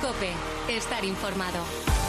COPE. Estar informado.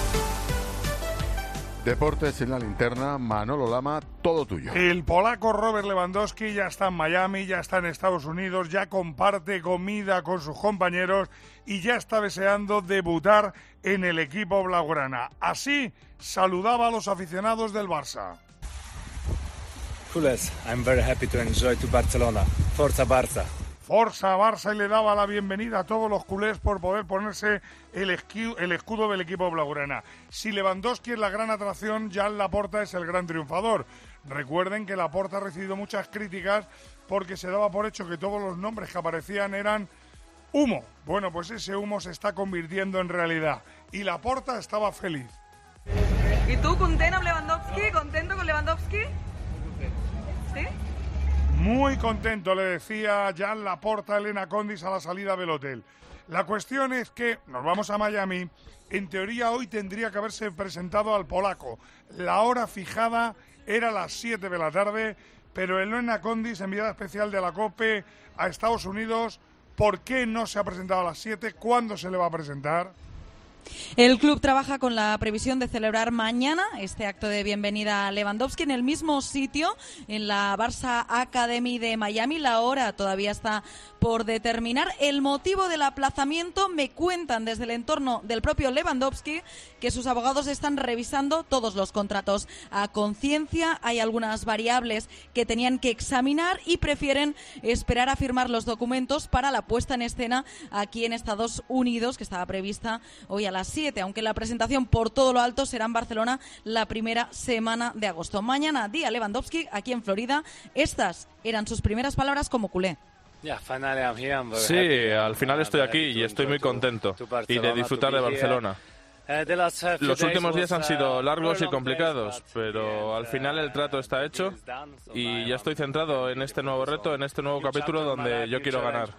Deportes en la linterna, Manolo Lama, todo tuyo. El polaco Robert Lewandowski ya está en Miami, ya está en Estados Unidos, ya comparte comida con sus compañeros y ya está deseando debutar en el equipo blaugrana. Así saludaba a los aficionados del Barça. Culés, I'm very happy to enjoy to Barcelona. Forza Barça. Forza Barça, y le daba la bienvenida a todos los culés por poder ponerse el escudo del equipo blaugrana. Si Lewandowski es la gran atracción, Jan Laporta es el gran triunfador. Recuerden que Laporta ha recibido muchas críticas porque se daba por hecho que todos los nombres que aparecían eran humo. Bueno, pues ese humo se está convirtiendo en realidad y Laporta estaba feliz. ¿Y tú, contento con Lewandowski? ¿Contento con Lewandowski? ¿Sí? Muy contento, le decía Jan Laporta a Elena Condis a la salida del hotel. La cuestión es que nos vamos a Miami. En teoría hoy tendría que haberse presentado al polaco. La hora fijada era las 7 de la tarde, pero Elena Condis, enviada especial de la COPE a Estados Unidos, ¿por qué no se ha presentado a las 7? ¿Cuándo se le va a presentar? El club trabaja con la previsión de celebrar mañana este acto de bienvenida a Lewandowski en el mismo sitio, en la Barça Academy de Miami. La hora todavía está por determinar. El motivo del aplazamiento, me cuentan desde el entorno del propio Lewandowski que sus abogados están revisando todos los contratos a conciencia. Hay algunas variables que tenían que examinar y prefieren esperar a firmar los documentos para la puesta en escena aquí en Estados Unidos, que estaba prevista hoy a las 7, aunque la presentación por todo lo alto será en Barcelona la primera semana de agosto. Mañana, día Lewandowski, aquí en Florida. Estas eran sus primeras palabras como culé. Sí, al final estoy aquí y estoy muy contento y de disfrutar de Barcelona. Los últimos días han sido largos y complicados, pero al final el trato está hecho y ya estoy centrado en este nuevo reto, en este nuevo capítulo donde yo quiero ganar.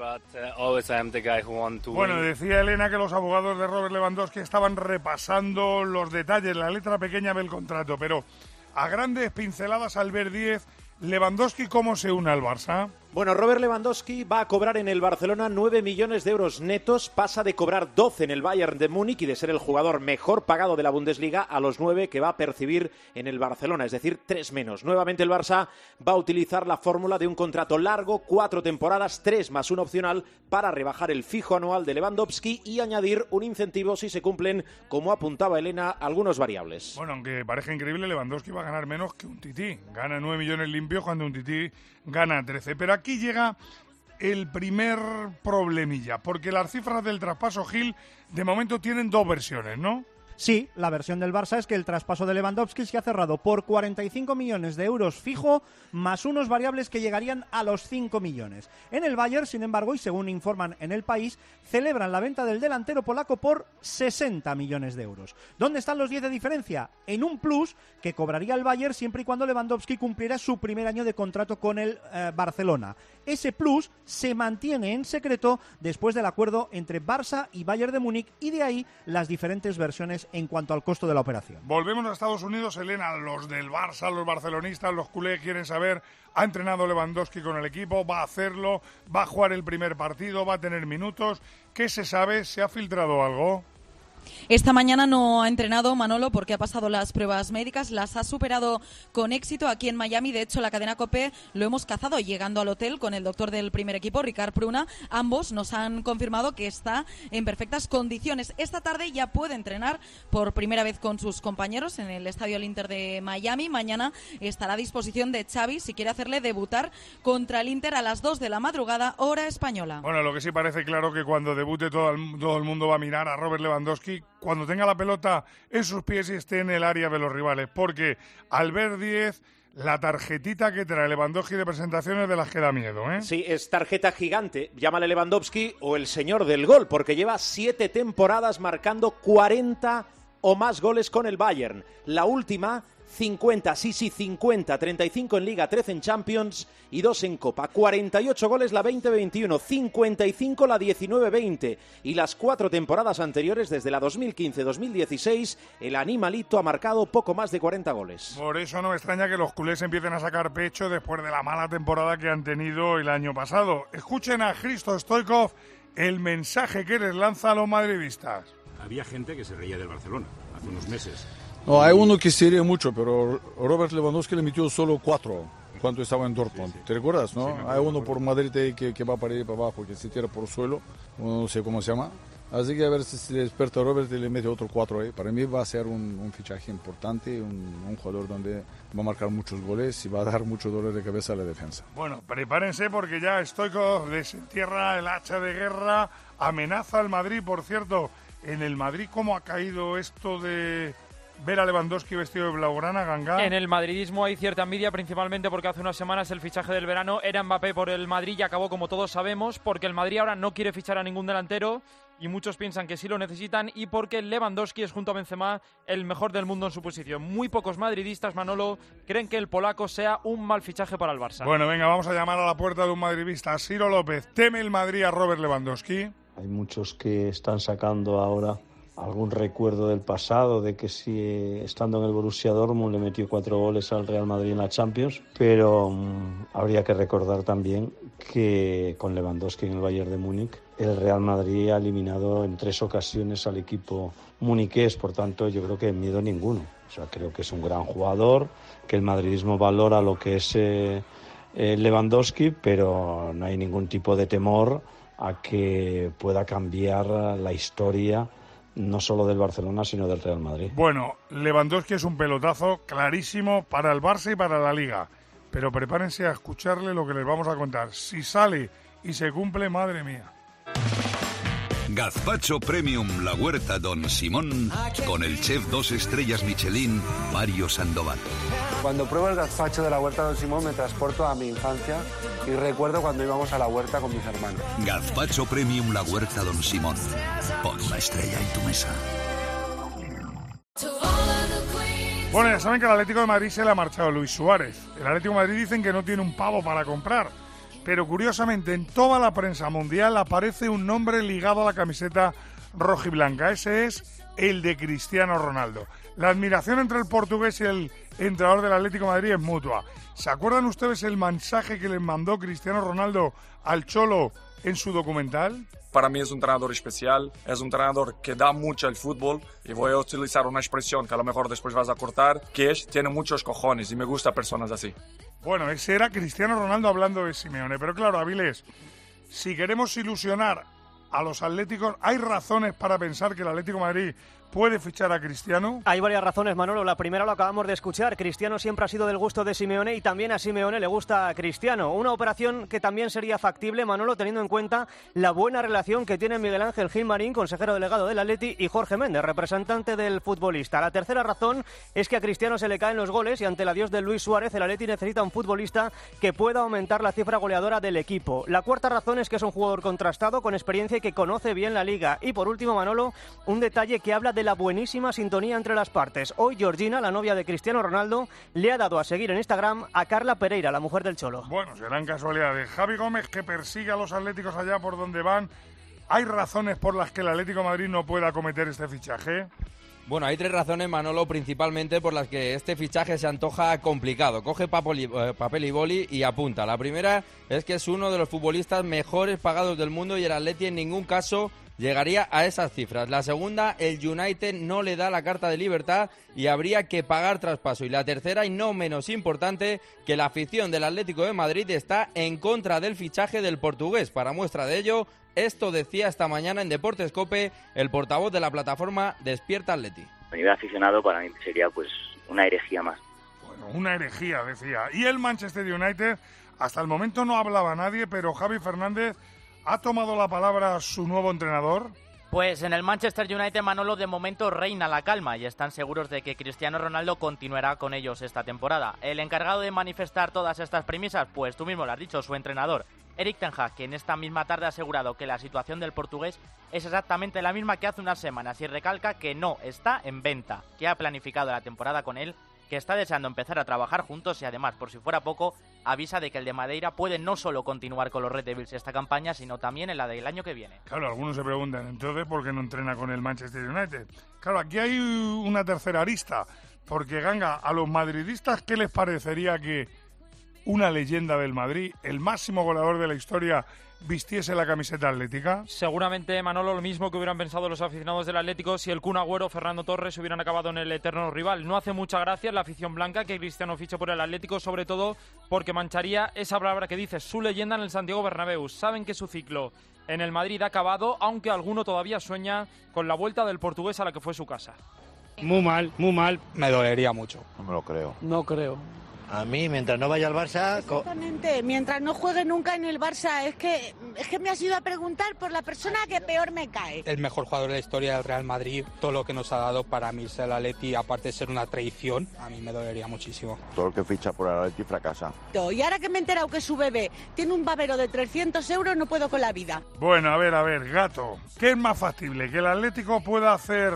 Bueno, decía Elena que los abogados de Robert Lewandowski estaban repasando los detalles, la letra pequeña del contrato, pero a grandes pinceladas, Albert Díez, Lewandowski, ¿cómo se une al Barça? Bueno, Robert Lewandowski va a cobrar en el Barcelona 9 millones de euros netos, pasa de cobrar 12 en el Bayern de Múnich y de ser el jugador mejor pagado de la Bundesliga a los 9 que va a percibir en el Barcelona, es decir, 3 menos. Nuevamente el Barça va a utilizar la fórmula de un contrato largo, 4 temporadas, 3 más un opcional, para rebajar el fijo anual de Lewandowski y añadir un incentivo si se cumplen, como apuntaba Elena, algunos variables. Bueno, aunque parezca increíble, Lewandowski va a ganar menos que un Tití. Gana 9 millones limpios cuando un Tití gana 13. Pero aquí llega el primer problemilla, porque las cifras del traspaso, Gil, de momento tienen dos versiones, ¿no? Sí, la versión del Barça es que el traspaso de Lewandowski se ha cerrado por 45 millones de euros fijo, más unos variables que llegarían a los 5 millones. En el Bayern, sin embargo, y según informan en El País, celebran la venta del delantero polaco por 60 millones de euros. ¿Dónde están los 10 de diferencia? En un plus que cobraría el Bayern siempre y cuando Lewandowski cumpliera su primer año de contrato con el Barcelona. Ese plus se mantiene en secreto después del acuerdo entre Barça y Bayern de Múnich, y de ahí las diferentes versiones en cuanto al costo de la operación. Volvemos a Estados Unidos, Elena. Los del Barça, los barcelonistas, los culés quieren saber, ¿ha entrenado Lewandowski con el equipo? ¿Va a hacerlo? ¿Va a jugar el primer partido? ¿Va a tener minutos? ¿Qué se sabe? ¿Se ha filtrado algo? Esta mañana no ha entrenado Manolo porque ha pasado las pruebas médicas, las ha superado con éxito aquí en Miami. De hecho, la cadena COPE lo hemos cazado llegando al hotel con el doctor del primer equipo, Ricard Pruna. Ambos nos han confirmado que está en perfectas condiciones. Esta tarde ya puede entrenar por primera vez con sus compañeros en el estadio El Inter de Miami. Mañana estará a disposición de Xavi si quiere hacerle debutar contra el Inter a las 2 de la madrugada, hora española. Bueno, lo que sí parece claro que cuando debute todo el mundo va a mirar a Robert Lewandowski cuando tenga la pelota en sus pies y esté en el área de los rivales, porque Albert Díez, la tarjetita que trae Lewandowski de presentaciones de las que da miedo, ¿eh? Sí, es tarjeta gigante, llámale Lewandowski o el señor del gol, porque lleva 7 temporadas marcando 40 o más goles con el Bayern. La última, 50, 35 en Liga, 13 en Champions y 2 en Copa. 48 goles la 20-21, 55 la 19-20 y las 4 temporadas anteriores, desde la 2015-2016, el animalito ha marcado poco más de 40 goles. Por eso no me extraña que los culés empiecen a sacar pecho después de la mala temporada que han tenido el año pasado. Escuchen a Hristo Stoichkov el mensaje que les lanza a los madridistas. había gente que se reía del Barcelona hace unos meses. No, hay uno que se ríe mucho, pero Robert Lewandowski le metió solo 4 cuando estaba en Dortmund. Sí. ¿Te recuerdas, no? Sí, hay uno por Madrid que va para ir para abajo, que se tira por el suelo, no sé cómo se llama. Así que a ver si se despierta Robert y le mete otro 4 ahí. Para mí va a ser un fichaje importante, un jugador donde va a marcar muchos goles y va a dar mucho dolor de cabeza a la defensa. Bueno, prepárense porque ya Stoichkov desentierra el hacha de guerra, amenaza al Madrid. Por cierto, en el Madrid, ¿cómo ha caído esto de ver a Lewandowski vestido de blaugrana, Ganga? En el madridismo hay cierta envidia, principalmente porque hace unas semanas el fichaje del verano era Mbappé por el Madrid y acabó, como todos sabemos, porque el Madrid ahora no quiere fichar a ningún delantero y muchos piensan que sí lo necesitan, y porque Lewandowski es, junto a Benzema, el mejor del mundo en su posición. Muy pocos madridistas, Manolo, creen que el polaco sea un mal fichaje para el Barça. Bueno, venga, vamos a llamar a la puerta de un madridista. Ciro López, ¿teme el Madrid a Robert Lewandowski? Hay muchos que están sacando ahora algún recuerdo del pasado, de que si estando en el Borussia Dortmund le metió 4 goles al Real Madrid en la Champions, pero habría que recordar también que con Lewandowski en el Bayern de Múnich el Real Madrid ha eliminado en 3 ocasiones al equipo muniqués, por tanto yo creo que miedo ninguno. O sea, creo que es un gran jugador, que el madridismo valora lo que es Lewandowski, pero no hay ningún tipo de temor a que pueda cambiar la historia no solo del Barcelona, sino del Real Madrid. Bueno, Lewandowski es un pelotazo clarísimo para el Barça y para la Liga, pero prepárense a escucharle lo que les vamos a contar. Si sale y se cumple, madre mía. Gazpacho Premium La Huerta Don Simón con el chef 2 estrellas Michelin, Mario Sandoval. Cuando pruebo el gazpacho de la Huerta Don Simón me transporto a mi infancia y recuerdo cuando íbamos a la huerta con mis hermanos. Gazpacho Premium La Huerta Don Simón. Pon una estrella en tu mesa. Bueno, ya saben que al Atlético de Madrid se le ha marchado Luis Suárez. El Atlético de Madrid dicen que no tiene un pavo para comprar. Pero curiosamente en toda la prensa mundial aparece un nombre ligado a la camiseta rojiblanca. Ese es el de Cristiano Ronaldo. La admiración entre el portugués y el entrenador del Atlético de Madrid es mutua. ¿Se acuerdan ustedes el mensaje que les mandó Cristiano Ronaldo al Cholo en su documental? Para mí es un entrenador especial, es un entrenador que da mucho al fútbol, y voy a utilizar una expresión que a lo mejor después vas a cortar, que es, tiene muchos cojones, y me gusta personas así. Bueno, ese era Cristiano Ronaldo hablando de Simeone, pero claro, Avilés, si queremos ilusionar a los atléticos, ¿hay razones para pensar que el Atlético de Madrid puede fichar a Cristiano? Hay varias razones, Manolo. La primera lo acabamos de escuchar. Cristiano siempre ha sido del gusto de Simeone y también a Simeone le gusta a Cristiano. Una operación que también sería factible, Manolo, teniendo en cuenta la buena relación que tiene Miguel Ángel Gilmarín, consejero delegado del Atleti, y Jorge Méndez, representante del futbolista. La tercera razón es que a Cristiano se le caen los goles y ante el adiós de Luis Suárez, el Atleti necesita un futbolista que pueda aumentar la cifra goleadora del equipo. La cuarta razón es que es un jugador contrastado, con experiencia y que conoce bien la Liga. Y por último, Manolo, un detalle que habla de la buenísima sintonía entre las partes. Hoy Georgina, la novia de Cristiano Ronaldo, le ha dado a seguir en Instagram a Carla Pereira, la mujer del Cholo. Bueno, serán casualidades. Javi Gómez, que persigue a los atléticos allá por donde van. ¿Hay razones por las que el Atlético de Madrid no pueda acometer este fichaje? Bueno, hay 3 razones, Manolo, principalmente por las que este fichaje se antoja complicado. Coge papel y boli y apunta. La primera es que es uno de los futbolistas mejores pagados del mundo y el Atleti en ningún caso llegaría a esas cifras. La segunda, el United no le da la carta de libertad y habría que pagar traspaso. Y la tercera, y no menos importante, que la afición del Atlético de Madrid está en contra del fichaje del portugués. Para muestra de ello, esto decía esta mañana en Deportes COPE el portavoz de la plataforma Despierta Atleti. A nivel aficionado, para mí sería pues una herejía más. Bueno, una herejía, decía. Y el Manchester United, hasta el momento no hablaba nadie, pero Javi Fernández, ¿ha tomado la palabra su nuevo entrenador? Pues en el Manchester United, Manolo, de momento reina la calma y están seguros de que Cristiano Ronaldo continuará con ellos esta temporada. El encargado de manifestar todas estas premisas, pues tú mismo lo has dicho, su entrenador, Erik ten Hag, que en esta misma tarde ha asegurado que la situación del portugués es exactamente la misma que hace unas semanas y recalca que no está en venta, que ha planificado la temporada con él, que está deseando empezar a trabajar juntos y además, por si fuera poco, avisa de que el de Madeira puede no solo continuar con los Red Devils esta campaña, sino también en la del año que viene. Claro, algunos se preguntan, entonces, ¿por qué no entrena con el Manchester United? Claro, aquí hay una tercera arista, porque, Ganga, a los madridistas, ¿qué les parecería que una leyenda del Madrid, el máximo goleador de la historia, vistiese la camiseta atlética? Seguramente, Manolo, lo mismo que hubieran pensado los aficionados del Atlético si el Kun Agüero o Fernando Torres hubieran acabado en el eterno rival. No hace mucha gracia la afición blanca que Cristiano fiche por el Atlético, sobre todo porque mancharía esa palabra que dice su leyenda en el Santiago Bernabéu. Saben que su ciclo en el Madrid ha acabado, aunque alguno todavía sueña con la vuelta del portugués a la que fue su casa. Muy mal, muy mal. Me dolería mucho. No me lo creo. No creo. A mí, mientras no vaya al Barça... Exactamente, mientras no juegue nunca en el Barça. Es que me has ido a preguntar por la persona que peor me cae. El mejor jugador de la historia del Real Madrid, todo lo que nos ha dado para mí el Atleti, aparte de ser una traición, a mí me dolería muchísimo. Todo el que ficha por el Atleti fracasa. Y ahora que me he enterado que su bebé tiene un babero de 300 euros, no puedo con la vida. Bueno, a ver, Gato, ¿qué es más factible? ¿Que el Atlético pueda hacer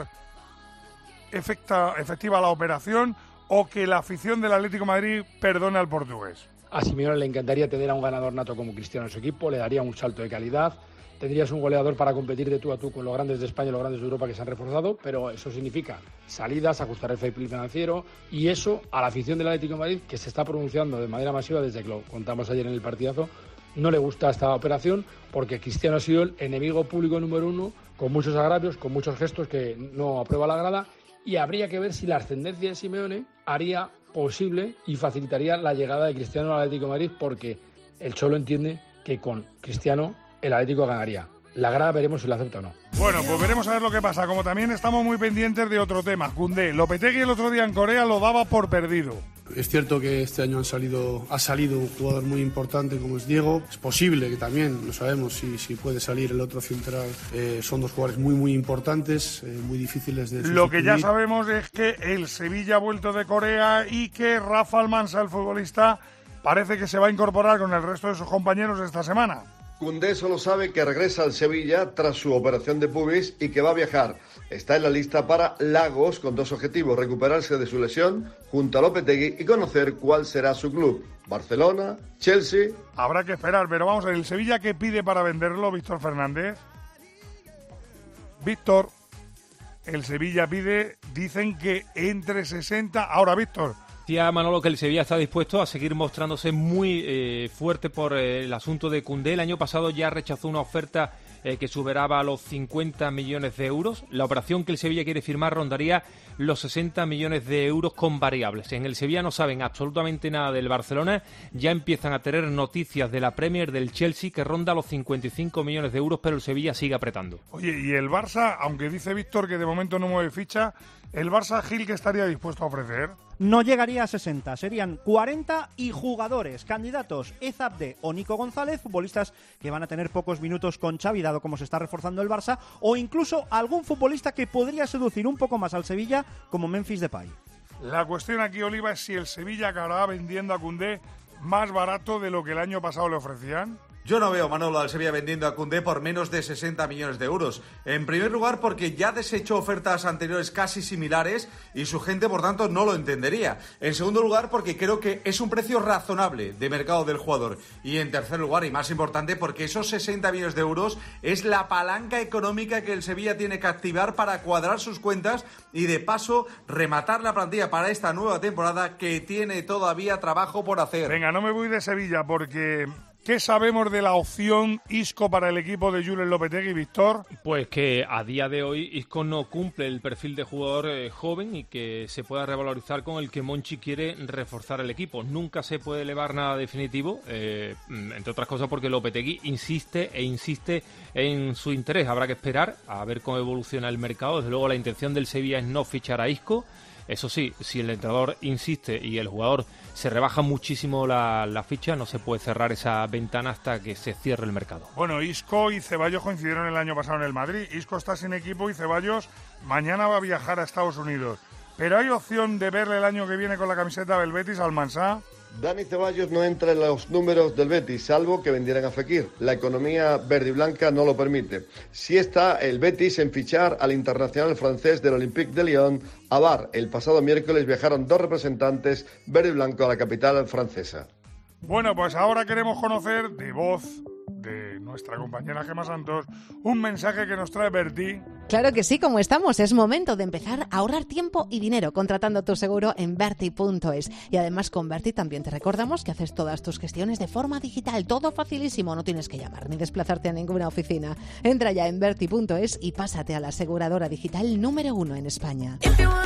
efectiva la operación o que la afición del Atlético de Madrid perdone al portugués? A Simeone le encantaría tener a un ganador nato como Cristiano en su equipo, le daría un salto de calidad, tendrías un goleador para competir de tú a tú con los grandes de España y los grandes de Europa que se han reforzado, pero eso significa salidas, ajustar el fair play financiero, y eso a la afición del Atlético de Madrid, que se está pronunciando de manera masiva desde que lo contamos ayer en el partidazo, no le gusta esta operación porque Cristiano ha sido el enemigo público número uno, con muchos agravios, con muchos gestos que no aprueba la grada. Y habría que ver si la ascendencia de Simeone haría posible y facilitaría la llegada de Cristiano al Atlético de Madrid, porque el Cholo entiende que con Cristiano el Atlético ganaría. La grada veremos si la acepta o no. Bueno, pues veremos a ver lo que pasa. Como también estamos muy pendientes de otro tema. Koundé, Lopetegui el otro día en Corea lo daba por perdido. Es cierto que este año ha salido un jugador muy importante como es Diego. Es posible que también, no sabemos si puede salir el otro central. Son dos jugadores muy importantes, muy difíciles de sustituir. Lo que ya sabemos es que el Sevilla ha vuelto de Corea y que Rafa Almansa, el futbolista, parece que se va a incorporar con el resto de sus compañeros esta semana. Koundé solo sabe que regresa al Sevilla tras su operación de pubis y que va a viajar. Está en la lista para Lagos con dos objetivos: recuperarse de su lesión junto a Lopetegui y conocer cuál será su club. Barcelona, Chelsea... Habrá que esperar, pero vamos a ver, ¿el Sevilla qué pide para venderlo, Víctor Fernández? Víctor, el Sevilla pide, dicen que entre 60... Ahora, Víctor... Decía Manolo que el Sevilla está dispuesto a seguir mostrándose muy fuerte por el asunto de Koundé. El año pasado ya rechazó una oferta que superaba los 50 millones de euros. La operación que el Sevilla quiere firmar rondaría los 60 millones de euros con variables. En el Sevilla no saben absolutamente nada del Barcelona. Ya empiezan a tener noticias de la Premier, del Chelsea, que ronda los 55 millones de euros, pero el Sevilla sigue apretando. Oye, y el Barça, aunque dice Víctor que de momento no mueve ficha, ¿el Barça, Gil, qué estaría dispuesto a ofrecer? No llegaría a 60, serían 40 y jugadores, candidatos Ezabde o Nico González, futbolistas que van a tener pocos minutos con Xavi, dado cómo se está reforzando el Barça, o incluso algún futbolista que podría seducir un poco más al Sevilla, como Memphis Depay. La cuestión aquí, Oliva, es si el Sevilla acabará vendiendo a Koundé más barato de lo que el año pasado le ofrecían. Yo no veo, Manolo, al Sevilla vendiendo a Koundé por menos de 60 millones de euros. En primer lugar, porque ya desechó ofertas anteriores casi similares y su gente, por tanto, no lo entendería. En segundo lugar, porque creo que es un precio razonable de mercado del jugador. Y en tercer lugar, y más importante, porque esos 60 millones de euros es la palanca económica que el Sevilla tiene que activar para cuadrar sus cuentas y, de paso, rematar la plantilla para esta nueva temporada que tiene todavía trabajo por hacer. Venga, no me voy de Sevilla porque... ¿Qué sabemos de la opción Isco para el equipo de Julen Lopetegui, Víctor? Pues que a día de hoy Isco no cumple el perfil de jugador joven y que se pueda revalorizar con el que Monchi quiere reforzar el equipo. Nunca se puede elevar nada definitivo, entre otras cosas porque Lopetegui insiste en su interés. Habrá que esperar a ver cómo evoluciona el mercado. Desde luego la intención del Sevilla es no fichar a Isco. Eso sí, si el entrenador insiste y el jugador se rebaja muchísimo la ficha, no se puede cerrar esa ventana hasta que se cierre el mercado. Bueno, Isco y Ceballos coincidieron el año pasado en el Madrid. Isco está sin equipo y Ceballos mañana va a viajar a Estados Unidos. ¿Pero hay opción de verle el año que viene con la camiseta del Betis al Mansá? Dani Ceballos no entra en los números del Betis, salvo que vendieran a Fekir. La economía verde y blanca no lo permite. Sí está el Betis en fichar al internacional francés del Olympique de Lyon, Avar. El pasado miércoles viajaron dos representantes verde y blanco a la capital francesa. Bueno, pues ahora queremos conocer de voz de nuestra compañera Gemma Santos, un mensaje que nos trae Berti. Claro que sí, como estamos, es momento de empezar a ahorrar tiempo y dinero contratando tu seguro en Berti.es. Y además con Berti también te recordamos que haces todas tus gestiones de forma digital, todo facilísimo, no tienes que llamar ni desplazarte a ninguna oficina. Entra ya en Berti.es y pásate a la aseguradora digital número 1 en España.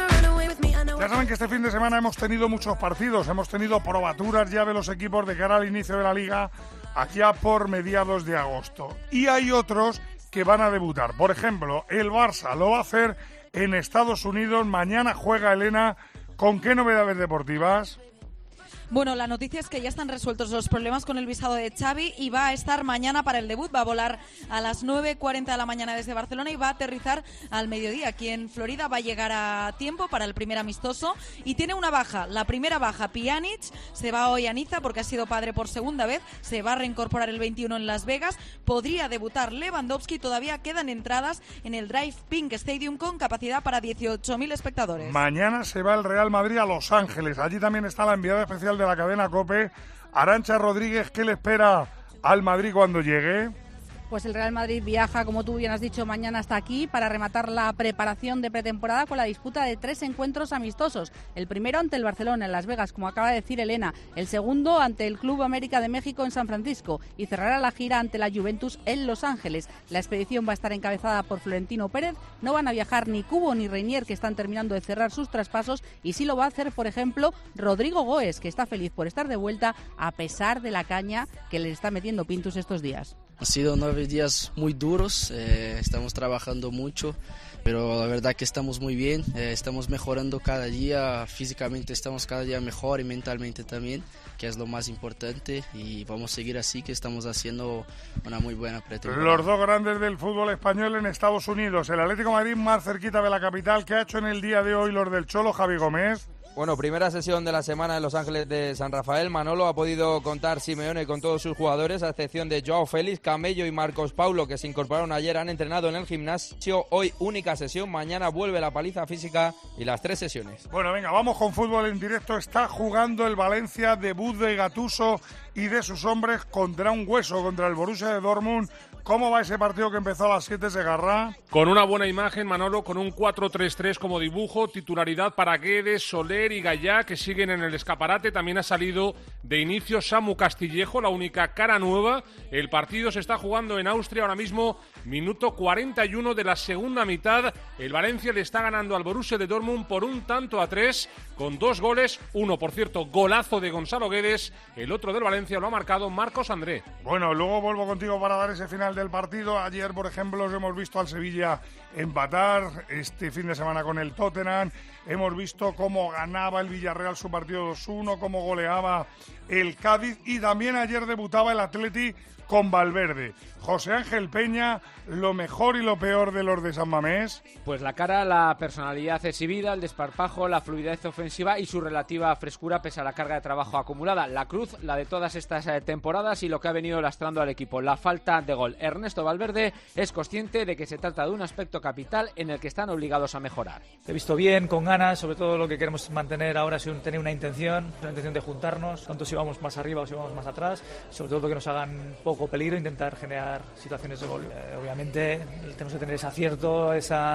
Ya saben que este fin de semana hemos tenido muchos partidos, hemos tenido probaturas ya de los equipos de cara al inicio de la Liga, aquí a por mediados de agosto. Y hay otros que van a debutar. Por ejemplo, el Barça lo va a hacer en Estados Unidos. Mañana juega Elena. ¿Con qué novedades deportivas? Bueno, la noticia es que ya están resueltos los problemas con el visado de Xavi y va a estar mañana para el debut. Va a volar a las 9:40 de la mañana desde Barcelona y va a aterrizar al mediodía. Aquí en Florida va a llegar a tiempo para el primer amistoso y tiene una baja. La primera baja, Pjanic, se va hoy a Niza porque ha sido padre por segunda vez. Se va a reincorporar el 21 en Las Vegas. Podría debutar Lewandowski. Todavía quedan entradas en el Drive Pink Stadium con capacidad para 18.000 espectadores. Mañana se va el Real Madrid a Los Ángeles. Allí también está la enviada especial de la cadena COPE, Arantxa Rodríguez. ¿Qué le espera al Madrid cuando llegue? Pues el Real Madrid viaja, como tú bien has dicho, mañana hasta aquí para rematar la preparación de pretemporada con la disputa de 3 encuentros amistosos. El primero ante el Barcelona en Las Vegas, como acaba de decir Elena. El segundo ante el Club América de México en San Francisco. Y cerrará la gira ante la Juventus en Los Ángeles. La expedición va a estar encabezada por Florentino Pérez. No van a viajar ni Cubo ni Reinier, que están terminando de cerrar sus traspasos. Y sí lo va a hacer, por ejemplo, Rodrigo Goes, que está feliz por estar de vuelta a pesar de la caña que le está metiendo Pintus estos días. Han sido 9 días muy duros, estamos trabajando mucho, pero la verdad que estamos muy bien, estamos mejorando cada día, físicamente estamos cada día mejor y mentalmente también, que es lo más importante, y vamos a seguir así, que estamos haciendo una muy buena pretemporada. Los dos grandes del fútbol español en Estados Unidos, el Atlético de Madrid más cerquita de la capital. ¿Qué ha hecho en el día de hoy los del Cholo, Javi Gómez? Bueno, primera sesión de la semana en Los Ángeles de San Rafael. Manolo, ha podido contar Simeone con todos sus jugadores, a excepción de Joao Félix, Camello y Marcos Paulo, que se incorporaron ayer, han entrenado en el gimnasio. Hoy única sesión, mañana vuelve la paliza física y las 3 sesiones. Bueno, venga, vamos con fútbol en directo. Está jugando el Valencia, debut de Gattuso y de sus hombres contra un hueso, contra el Borussia de Dortmund. ¿Cómo va ese partido que empezó a las 7, Segarra? Con una buena imagen, Manolo, con un 4-3-3 como dibujo, titularidad para Guedes, Soler y Gallá, que siguen en el escaparate. También ha salido de inicio Samu Castillejo, la única cara nueva. El partido se está jugando en Austria ahora mismo, minuto 41 de la segunda mitad. El Valencia le está ganando al Borussia de Dortmund por 1-3, con 2 goles. Uno, por cierto, golazo de Gonzalo Guedes. El otro del Valencia lo ha marcado Marcos André. Bueno, luego vuelvo contigo para dar ese final del partido. Ayer, por ejemplo, hemos visto al Sevilla empatar este fin de semana con el Tottenham. Hemos visto cómo ganaba el Villarreal su partido 2-1, cómo goleaba el Cádiz, y también ayer debutaba el Atleti con Valverde. José Ángel Peña, lo mejor y lo peor de los de San Mamés. Pues la cara, la personalidad exhibida, el desparpajo, la fluidez ofensiva y su relativa frescura pese a la carga de trabajo acumulada. La cruz, la de todas estas temporadas, y lo que ha venido lastrando al equipo, la falta de gol. Ernesto Valverde es consciente de que se trata de un aspecto capital en el que están obligados a mejorar. Te he visto bien, con ganas, sobre todo lo que queremos mantener ahora es tener una intención de juntarnos, tanto si vamos más arriba o si vamos más atrás, sobre todo que nos hagan poco peligro, intentar generar situaciones de gol. Obviamente tenemos que tener ese acierto,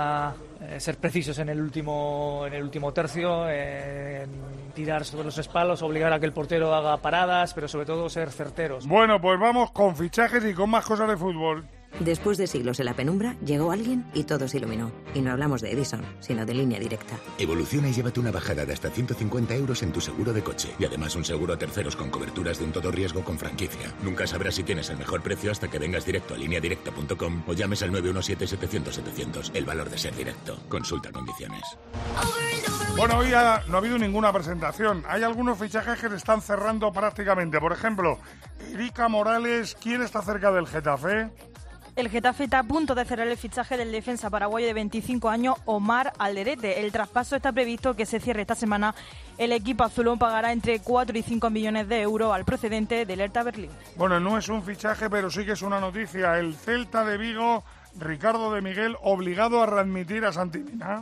ser precisos en el último tercio, en tirar sobre los espalos, obligar a que el portero haga paradas, pero sobre todo ser certeros. Bueno, pues vamos con fichajes y con más cosas de fútbol. Después de siglos en la penumbra, llegó alguien y todo se iluminó. Y no hablamos de Edison, sino de Línea Directa. Evoluciona y llévate una bajada de hasta 150 euros en tu seguro de coche. Y además un seguro a terceros con coberturas de un todo riesgo con franquicia. Nunca sabrás si tienes el mejor precio hasta que vengas directo a lineadirecta.com o llames al 917-700-700. El valor de ser directo. Consulta condiciones. Bueno, hoy no ha habido ninguna presentación. Hay algunos fichajes que se están cerrando prácticamente. Por ejemplo, Erika Morales, ¿quién está cerca del Getafe? El Getafe está a punto de cerrar el fichaje del defensa paraguayo de 25 años, Omar Alderete. El traspaso está previsto que se cierre esta semana. El equipo azulón pagará entre 4 y 5 millones de euros al procedente del Hertha Berlín. Bueno, no es un fichaje, pero sí que es una noticia. El Celta de Vigo, Ricardo de Miguel, obligado a readmitir a Santi Mina.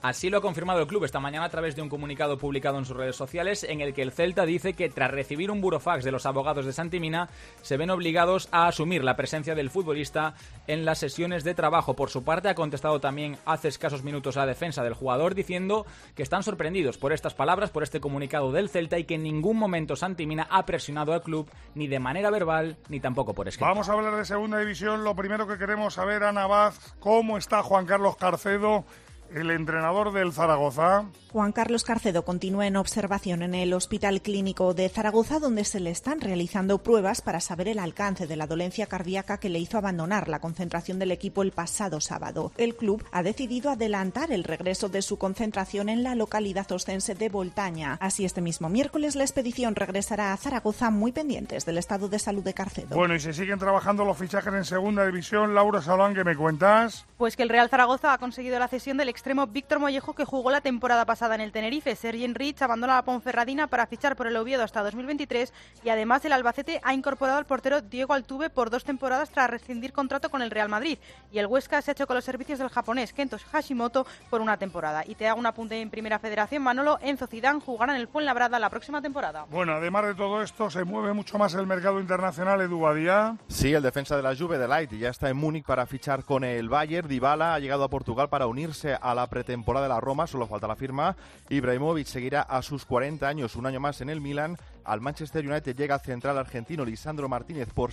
Así lo ha confirmado el club esta mañana a través de un comunicado publicado en sus redes sociales, en el que el Celta dice que tras recibir un burofax de los abogados de Santi Mina, se ven obligados a asumir la presencia del futbolista en las sesiones de trabajo. Por su parte, ha contestado también hace escasos minutos a la defensa del jugador, diciendo que están sorprendidos por estas palabras, por este comunicado del Celta, y que en ningún momento Santi Mina ha presionado al club, ni de manera verbal, ni tampoco por escrito. Vamos a hablar de segunda división. Lo primero que queremos saber, Ana Vaz, ¿cómo está Juan Carlos Carcedo, el entrenador del Zaragoza? Juan Carlos Carcedo continúa en observación en el Hospital Clínico de Zaragoza, donde se le están realizando pruebas para saber el alcance de la dolencia cardíaca que le hizo abandonar la concentración del equipo el pasado sábado. El club ha decidido adelantar el regreso de su concentración en la localidad oscense de Boltaña. Así, este mismo miércoles la expedición regresará a Zaragoza, muy pendientes del estado de salud de Carcedo. Bueno, y se siguen trabajando los fichajes en segunda división. Laura Salán, ¿qué me cuentas? Pues que el Real Zaragoza ha conseguido la cesión del extremo Víctor Mollejo, que jugó la temporada pasada en el Tenerife. Sergi Enrich abandona la Ponferradina para fichar por el Oviedo hasta 2023, y además el Albacete ha incorporado al portero Diego Altuve por 2 temporadas tras rescindir contrato con el Real Madrid, y el Huesca se ha hecho con los servicios del japonés Kento Hashimoto por 1 temporada. Y te hago un apunte en Primera Federación, Manolo. Enzo Zidane jugará en el Fuenlabrada la próxima temporada. Bueno, además de todo esto, se mueve mucho más el mercado internacional. Edu Badía. Sí, el defensa de la Juve, de Light, ya está en Múnich para fichar con el Bayern. Dybala ha llegado a Portugal para unirse a la pretemporada de la Roma, solo falta la firma. Ibrahimovic seguirá a sus 40 años, un año más en el Milan. Al Manchester United llega el central argentino Lisandro Martínez por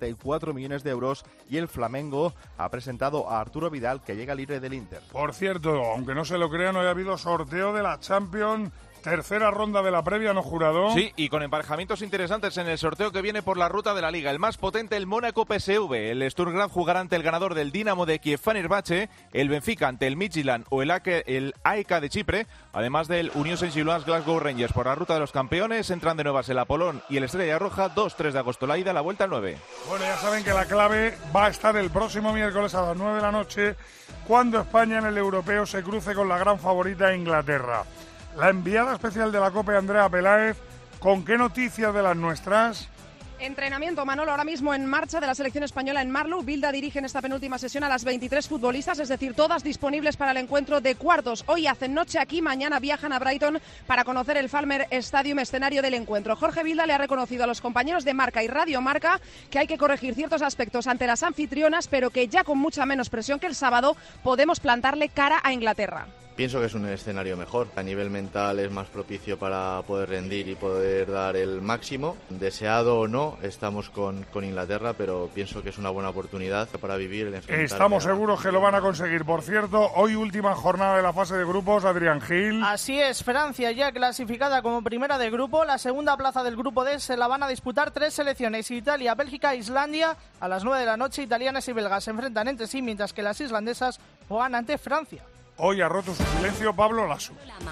64 millones de euros, y el Flamengo ha presentado a Arturo Vidal, que llega libre del Inter. Por cierto, aunque no se lo crean, hoy ha habido sorteo de la Champions. Tercera ronda de la previa, ¿no, Jurado? Sí, y con emparejamientos interesantes en el sorteo que viene por la ruta de la Liga. El más potente, el Mónaco PSV. El Sturm Graz jugará ante el ganador del Dinamo de Kiev, Fenerbahce. El Benfica ante el Midtjylland o el AEK de Chipre. Además del Unión Saint-Gilloise Glasgow Rangers. Por la ruta de los campeones entran de nuevas el Apolón y el Estrella Roja. 2-3 de agosto la ida, la vuelta al 9. Bueno, ya saben que la clave va a estar el próximo miércoles a las 9 de la noche, cuando España en el Europeo se cruce con la gran favorita Inglaterra. La enviada especial de la COPE, Andrea Peláez, ¿con qué noticias de las nuestras? Entrenamiento, Manolo, ahora mismo en marcha de la selección española en Marlow. Bilda dirige en esta penúltima sesión a las 23 futbolistas, es decir, todas disponibles para el encuentro de cuartos. Hoy hacen noche aquí, mañana viajan a Brighton para conocer el Falmer Stadium, escenario del encuentro. Jorge Bilda le ha reconocido a los compañeros de Marca y Radio Marca que hay que corregir ciertos aspectos ante las anfitrionas, pero que ya con mucha menos presión que el sábado podemos plantarle cara a Inglaterra. Pienso que es un escenario mejor. A nivel mental es más propicio para poder rendir y poder dar el máximo. Deseado o no, estamos con Inglaterra, pero pienso que es una buena oportunidad para vivir el enfrentamiento. Estamos seguros que lo van a conseguir. Por cierto, hoy última jornada de la fase de grupos, Adrián Gil. Así es, Francia ya clasificada como primera de grupo. La segunda plaza del grupo D se la van a disputar 3 selecciones: Italia, Bélgica e Islandia. A las 9 de la noche, italianas y belgas se enfrentan entre sí, mientras que las islandesas juegan ante Francia. Hoy ha roto su silencio Pablo Lasso.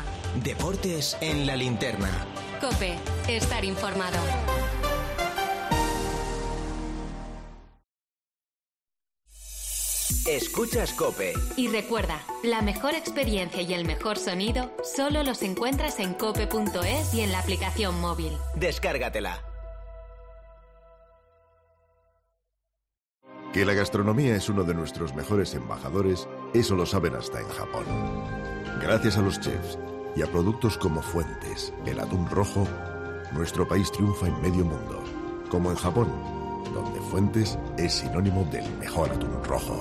Deportes en la linterna. COPE, estar informado. Escuchas COPE. Y recuerda, la mejor experiencia y el mejor sonido solo los encuentras en cope.es y en la aplicación móvil. Descárgatela. Que la gastronomía es uno de nuestros mejores embajadores, eso lo saben hasta en Japón. Gracias a los chefs y a productos como Fuentes, el atún rojo, nuestro país triunfa en medio mundo. Como en Japón, donde Fuentes es sinónimo del mejor atún rojo.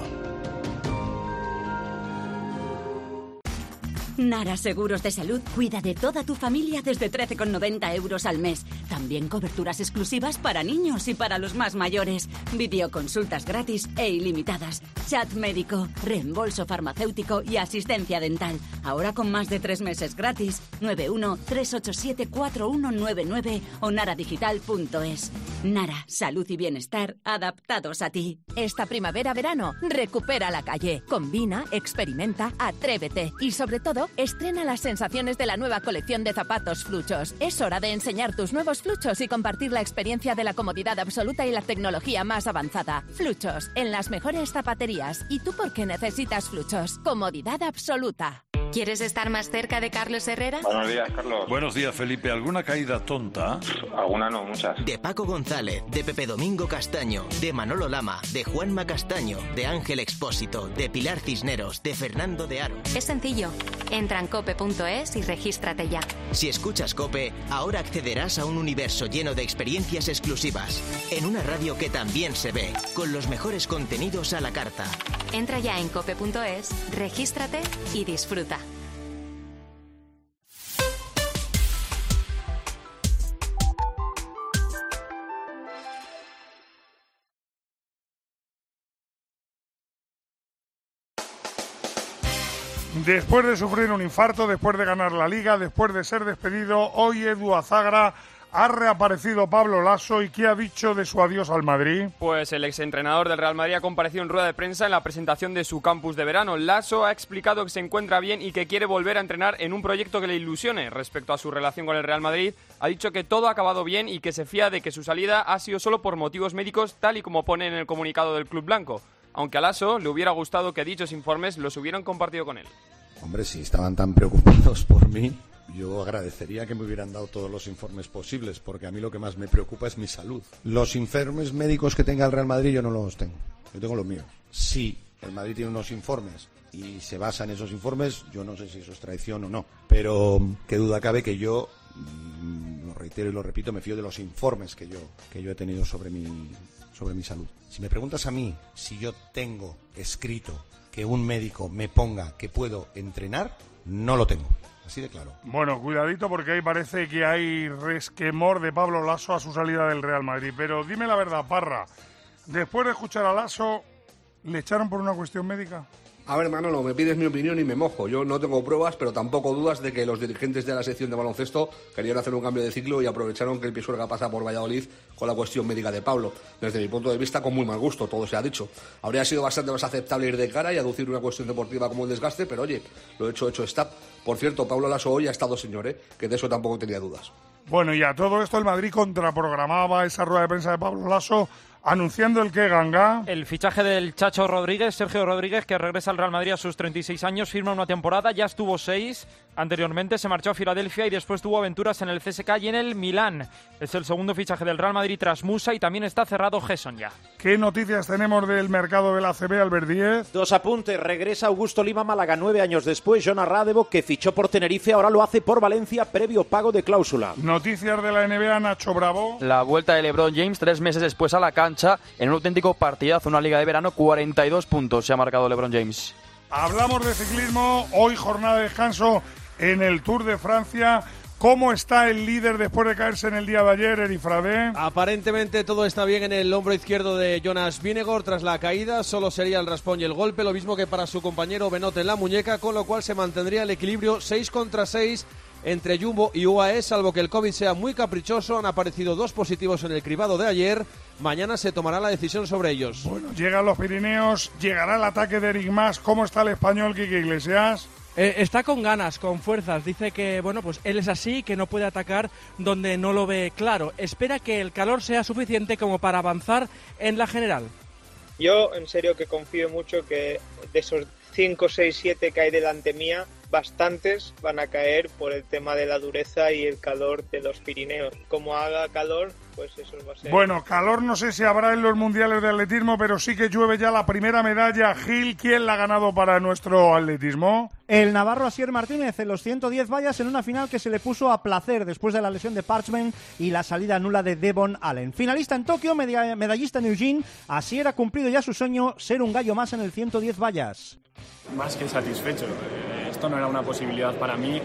Nara Seguros de Salud cuida de toda tu familia desde 13,90 € al mes. También coberturas exclusivas para niños y para los más mayores. Videoconsultas gratis e ilimitadas. Chat médico, reembolso farmacéutico y asistencia dental. Ahora con más de 3 meses gratis. 91-387-4199 o naradigital.es. Nara, salud y bienestar adaptados a ti. Esta primavera-verano, recupera la calle. Combina, experimenta, atrévete y sobre todo, estrena las sensaciones de la nueva colección de zapatos Fluchos. Es hora de enseñar tus nuevos Fluchos y compartir la experiencia de la comodidad absoluta y la tecnología más avanzada. Fluchos, en las mejores zapaterías. ¿Y tú por qué necesitas Fluchos? Comodidad absoluta. ¿Quieres estar más cerca de Carlos Herrera? Buenos días, Carlos. Buenos días, Felipe. ¿Alguna caída tonta? Alguna no, muchas. De Paco González, de Pepe Domingo Castaño, de Manolo Lama, de Juanma Castaño, de Ángel Expósito, de Pilar Cisneros, de Fernando de Aro. Es sencillo. Entra en cope.es y regístrate ya. Si escuchas COPE, ahora accederás a un universo lleno de experiencias exclusivas. En una radio que también se ve, con los mejores contenidos a la carta. Entra ya en cope.es, regístrate y disfruta. Después de sufrir un infarto, después de ganar la Liga, después de ser despedido, hoy Edu Azagra ha reaparecido Pablo Lasso. ¿Y qué ha dicho de su adiós al Madrid? Pues el exentrenador del Real Madrid ha comparecido en rueda de prensa en la presentación de su campus de verano. Lasso ha explicado que se encuentra bien y que quiere volver a entrenar en un proyecto que le ilusione. Respecto a su relación con el Real Madrid, ha dicho que todo ha acabado bien y que se fía de que su salida ha sido solo por motivos médicos, tal y como pone en el comunicado del Club Blanco. Aunque a Lasso le hubiera gustado que dichos informes los hubieran compartido con él. Hombre, si estaban tan preocupados por mí, yo agradecería que me hubieran dado todos los informes posibles, porque a mí lo que más me preocupa es mi salud. Los informes médicos que tenga el Real Madrid yo no los tengo, yo tengo los míos. Si el Madrid tiene unos informes y se basa en esos informes, yo no sé si eso es traición o no, pero qué duda cabe que yo, lo reitero y lo repito, me fío de los informes que yo he tenido sobre mi salud. Si me preguntas a mí si yo tengo escrito que un médico me ponga que puedo entrenar, no lo tengo. Así de claro. Bueno, cuidadito porque ahí parece que hay resquemor de Pablo Lasso a su salida del Real Madrid. Pero dime la verdad, Parra, después de escuchar a Lasso, ¿le echaron por una cuestión médica? A ver, Manolo, me pides mi opinión y me mojo. Yo no tengo pruebas, pero tampoco dudas de que los dirigentes de la sección de baloncesto querían hacer un cambio de ciclo y aprovecharon que el Pisuerga pasa por Valladolid con la cuestión médica de Pablo. Desde mi punto de vista, con muy mal gusto, todo se ha dicho. Habría sido bastante más aceptable ir de cara y aducir una cuestión deportiva como el desgaste, pero oye, lo hecho está. Por cierto, Pablo Lasso hoy ha estado señor, que de eso tampoco tenía dudas. Bueno, y a todo esto el Madrid contraprogramaba esa rueda de prensa de Pablo Lasso anunciando el que Ganga. El fichaje del Chacho Rodríguez, Sergio Rodríguez, que regresa al Real Madrid a sus 36 años, firma una temporada, ya estuvo 6 anteriormente, se marchó a Filadelfia y después tuvo aventuras en el CSKA y en el Milán. Es el segundo fichaje del Real Madrid tras Musa y también está cerrado Gesson ya. ¿Qué noticias tenemos del mercado del ACB, Albert Díez? Dos apuntes, regresa Augusto Lima Málaga 9 años después, Jonas Radebo, que fichó por Tenerife, ahora lo hace por Valencia previo pago de cláusula. Noticias de la NBA, Nacho Bravo. La vuelta de LeBron James 3 meses después a la cancha en un auténtico partidazo, una liga de verano, 42 puntos se ha marcado LeBron James. Hablamos de ciclismo, hoy jornada de descanso en el Tour de Francia. ¿Cómo está el líder después de caerse en el día de ayer, Eri Frade? Aparentemente todo está bien en el hombro izquierdo de Jonas Vingegaard tras la caída, solo sería el raspón y el golpe, lo mismo que para su compañero Benoit en la muñeca, con lo cual se mantendría el equilibrio 6 contra 6 entre Jumbo y UAE, salvo que el COVID sea muy caprichoso. Han aparecido 2 positivos en el cribado de ayer. Mañana se tomará la decisión sobre ellos. Bueno, llegan los Pirineos, llegará el ataque de Eric Mas. ¿Cómo está el español, Quique Iglesias? Está con ganas, con fuerzas. Dice que bueno, pues él es así, que no puede atacar donde no lo ve claro. Espera que el calor sea suficiente como para avanzar en la general. Yo en serio que confío mucho que de esos 5, 6, 7 que hay delante mía, bastantes van a caer por el tema de la dureza y el calor de los Pirineos. Como haga calor, pues eso va a ser... Bueno, calor no sé si habrá en los mundiales de atletismo, pero sí que llueve ya la primera medalla. Gil, ¿quién la ha ganado para nuestro atletismo? El navarro Asier Martínez en los 110 vallas en una final que se le puso a placer después de la lesión de Parchment y la salida nula de Devon Allen. Finalista en Tokio, medallista en Eugene, Asier ha cumplido ya su sueño, ser un gallo más en el 110 vallas. Más que satisfecho. Esto no era una posibilidad para mí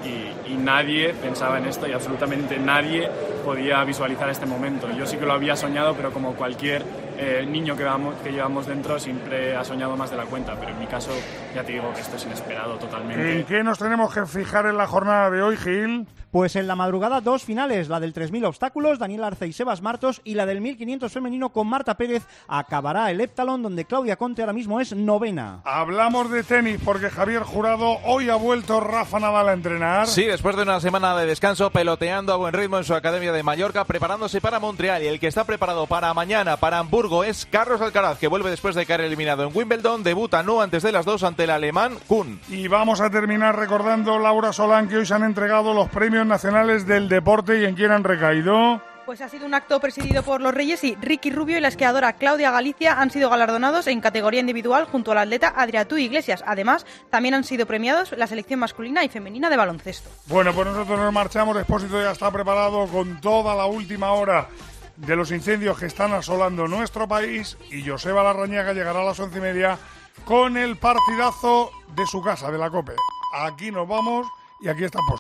y nadie pensaba en esto y absolutamente nadie podía visualizar este momento. Yo sí que lo había soñado, pero como cualquier niño que llevamos dentro siempre ha soñado más de la cuenta, pero en mi caso ya te digo que esto es inesperado totalmente. ¿En qué nos tenemos que fijar en la jornada de hoy, Gil? Pues en la madrugada 2 finales, la del 3000 obstáculos, Daniel Arce y Sebas Martos, y la del 1500 femenino con Marta Pérez. Acabará el heptalón, donde Claudia Conte ahora mismo es novena. Hablamos de tenis porque Javier Jurado, hoy ha vuelto Rafa Nadal a entrenar. Sí, después de una semana de descanso, peloteando a buen ritmo en su academia de Mallorca, preparándose para Montreal, y el que está preparado para mañana, para Hamburgo Gotemburgo es Carlos Alcaraz, que vuelve después de caer eliminado en Wimbledon. Debuta no antes de las 2 ante el alemán Kuhn. Y vamos a terminar recordando, Laura Solán, que hoy se han entregado los premios nacionales del deporte y en quién han recaído. Pues ha sido un acto presidido por los Reyes y Ricky Rubio y la esquiadora Claudia Galicia han sido galardonados en categoría individual junto al atleta Adriatú Iglesias. Además, también han sido premiados la selección masculina y femenina de baloncesto. Bueno, pues nosotros nos marchamos. Expósito ya está preparado con toda la última hora de los incendios que están asolando nuestro país y Joseba Larrañaga llegará a las 11:30 con el partidazo de su casa, de la COPE. Aquí nos vamos y aquí está